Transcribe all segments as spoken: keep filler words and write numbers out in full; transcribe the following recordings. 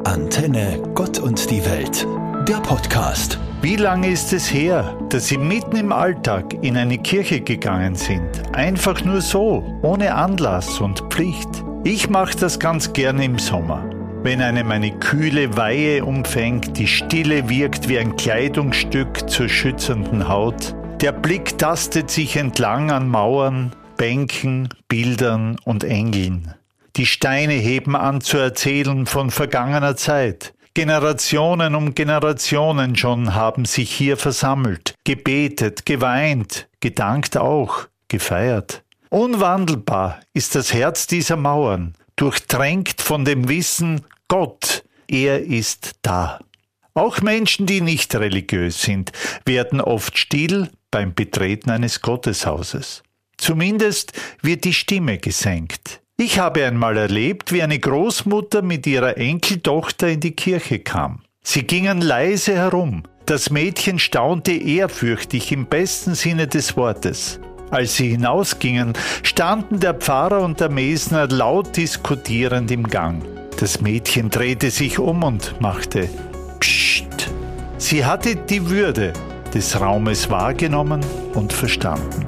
Antenne Gott und die Welt, der Podcast. Wie lange ist es her, dass Sie mitten im Alltag in eine Kirche gegangen sind? Einfach nur so, ohne Anlass und Pflicht. Ich mache das ganz gerne im Sommer. Wenn einem eine kühle Weihe umfängt, die Stille wirkt wie ein Kleidungsstück zur schützenden Haut. Der Blick tastet sich entlang an Mauern, Bänken, Bildern und Engeln. Die Steine heben an zu erzählen von vergangener Zeit. Generationen um Generationen schon haben sich hier versammelt, gebetet, geweint, gedankt auch, gefeiert. Unwandelbar ist das Herz dieser Mauern, durchtränkt von dem Wissen, Gott, er ist da. Auch Menschen, die nicht religiös sind, werden oft still beim Betreten eines Gotteshauses. Zumindest wird die Stimme gesenkt. Ich habe einmal erlebt, wie eine Großmutter mit ihrer Enkeltochter in die Kirche kam. Sie gingen leise herum. Das Mädchen staunte ehrfürchtig im besten Sinne des Wortes. Als sie hinausgingen, standen der Pfarrer und der Mesner laut diskutierend im Gang. Das Mädchen drehte sich um und machte Psst. Sie hatte die Würde des Raumes wahrgenommen und verstanden.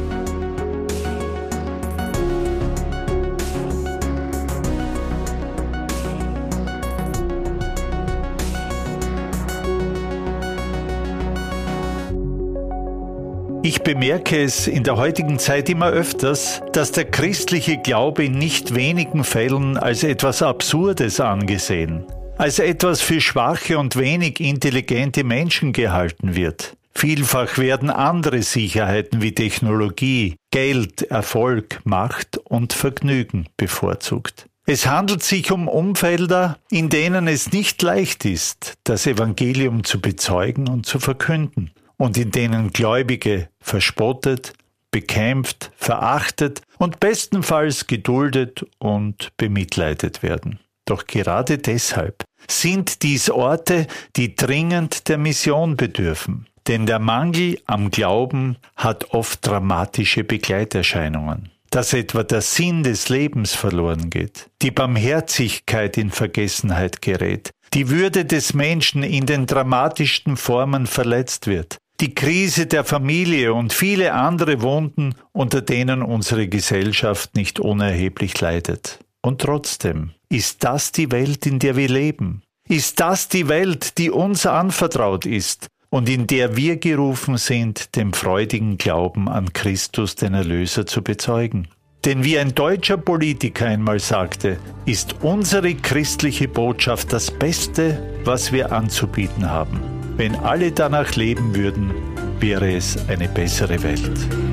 Ich bemerke es in der heutigen Zeit immer öfters, dass der christliche Glaube in nicht wenigen Fällen als etwas Absurdes angesehen, als etwas für schwache und wenig intelligente Menschen gehalten wird. Vielfach werden andere Sicherheiten wie Technologie, Geld, Erfolg, Macht und Vergnügen bevorzugt. Es handelt sich um Umfelder, in denen es nicht leicht ist, das Evangelium zu bezeugen und zu verkünden. Und in denen Gläubige verspottet, bekämpft, verachtet und bestenfalls geduldet und bemitleidet werden. Doch gerade deshalb sind dies Orte, die dringend der Mission bedürfen. Denn der Mangel am Glauben hat oft dramatische Begleiterscheinungen. Dass etwa der Sinn des Lebens verloren geht, die Barmherzigkeit in Vergessenheit gerät, die Würde des Menschen in den dramatischsten Formen verletzt wird, die Krise der Familie und viele andere Wunden, unter denen unsere Gesellschaft nicht unerheblich leidet. Und trotzdem, ist das die Welt, in der wir leben? Ist das die Welt, die uns anvertraut ist und in der wir gerufen sind, den freudigen Glauben an Christus, den Erlöser, zu bezeugen? Denn wie ein deutscher Politiker einmal sagte, ist unsere christliche Botschaft das Beste, was wir anzubieten haben. Wenn alle danach leben würden, wäre es eine bessere Welt.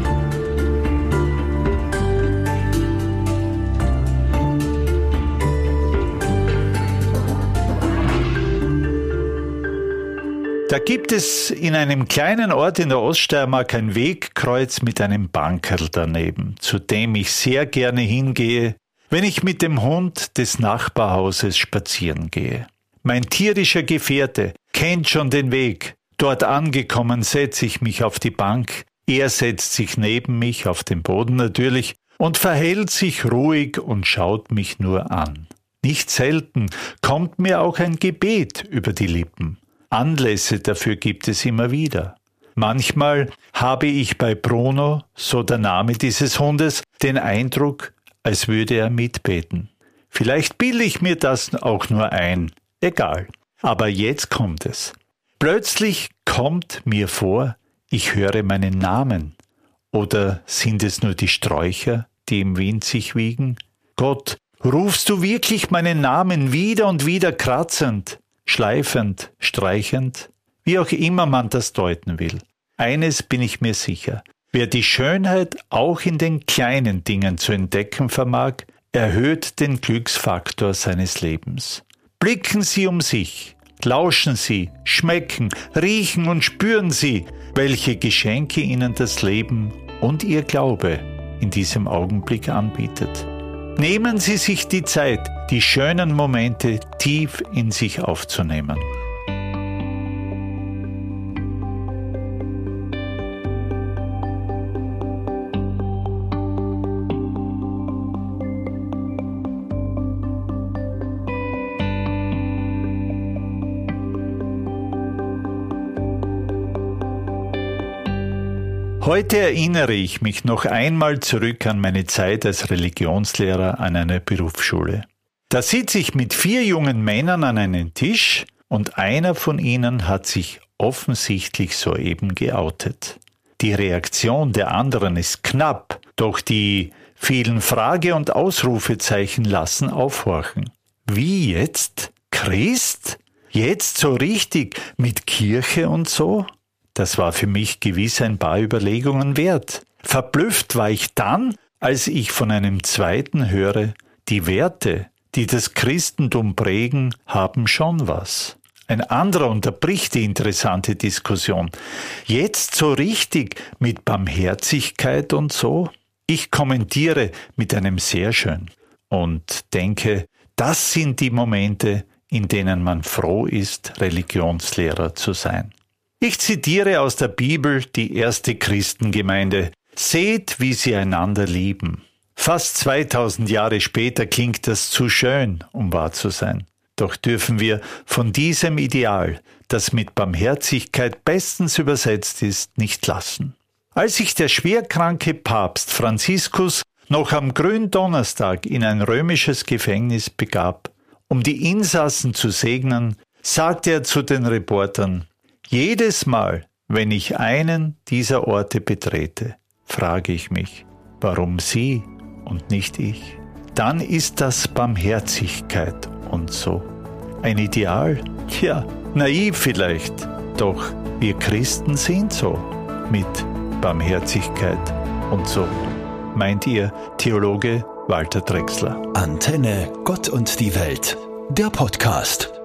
Da gibt es in einem kleinen Ort in der Oststeiermark ein Wegkreuz mit einem Bankerl daneben, zu dem ich sehr gerne hingehe, wenn ich mit dem Hund des Nachbarhauses spazieren gehe. Mein tierischer Gefährte kennt schon den Weg. Dort angekommen setze ich mich auf die Bank. Er setzt sich neben mich, auf den Boden natürlich, und verhält sich ruhig und schaut mich nur an. Nicht selten kommt mir auch ein Gebet über die Lippen. Anlässe dafür gibt es immer wieder. Manchmal habe ich bei Bruno, so der Name dieses Hundes, den Eindruck, als würde er mitbeten. Vielleicht bilde ich mir das auch nur ein. Egal. Aber jetzt kommt es. Plötzlich kommt mir vor, ich höre meinen Namen. Oder sind es nur die Sträucher, die im Wind sich wiegen? Gott, rufst du wirklich meinen Namen wieder und wieder kratzend, schleifend, streichend? Wie auch immer man das deuten will. Eines bin ich mir sicher. Wer die Schönheit auch in den kleinen Dingen zu entdecken vermag, erhöht den Glücksfaktor seines Lebens. Blicken Sie um sich, lauschen Sie, schmecken, riechen und spüren Sie, welche Geschenke Ihnen das Leben und Ihr Glaube in diesem Augenblick anbietet. Nehmen Sie sich die Zeit, die schönen Momente tief in sich aufzunehmen. Heute erinnere ich mich noch einmal zurück an meine Zeit als Religionslehrer an einer Berufsschule. Da sitze ich mit vier jungen Männern an einem Tisch und einer von ihnen hat sich offensichtlich soeben geoutet. Die Reaktion der anderen ist knapp, doch die vielen Frage- und Ausrufezeichen lassen aufhorchen. Wie jetzt? Christ? Jetzt so richtig mit Kirche und so? Das war für mich gewiss ein paar Überlegungen wert. Verblüfft war ich dann, als ich von einem zweiten höre, die Werte, die das Christentum prägen, haben schon was. Ein anderer unterbricht die interessante Diskussion. Jetzt so richtig mit Barmherzigkeit und so? Ich kommentiere mit einem sehr schön und denke, das sind die Momente, in denen man froh ist, Religionslehrer zu sein. Ich zitiere aus der Bibel die erste Christengemeinde. Seht, wie sie einander lieben. Fast zweitausend Jahre später klingt das zu schön, um wahr zu sein. Doch dürfen wir von diesem Ideal, das mit Barmherzigkeit bestens übersetzt ist, nicht lassen. Als sich der schwerkranke Papst Franziskus noch am Gründonnerstag in ein römisches Gefängnis begab, um die Insassen zu segnen, sagte er zu den Reportern: Jedes Mal, wenn ich einen dieser Orte betrete, frage ich mich, warum Sie und nicht ich? Dann ist das Barmherzigkeit und so. Ein Ideal? Tja, naiv vielleicht. Doch wir Christen sind so. Mit Barmherzigkeit und so. Meint Ihr Theologe Walter Drechsler. Antenne Gott und die Welt. Der Podcast.